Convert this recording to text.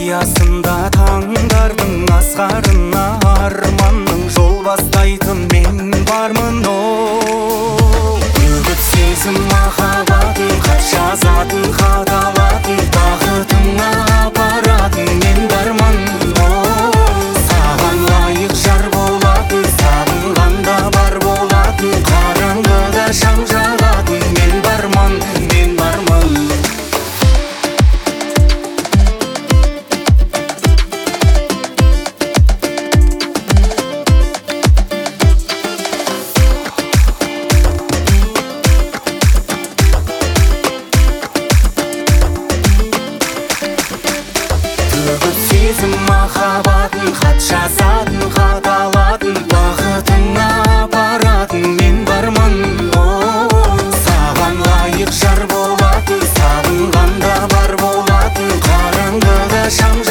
аясында таңдардың асқарына арманның жол бастайтын мен бармын. Үгіт сезім махаббатын, хат жазатын, хат алатын, бақытыңа апаратын мен бармын. Саған лайық жар болатын, сағынғанда бар болатын, қараңғыда шам жағатын мен бармын, мен бармын. Үгіт сезім махаббатын, хат жазатын, хат алатын, бақытыңа апаратын мен бармын. Саған лайық жар болатын, сағынғанда бар болатын, қараңғыда шам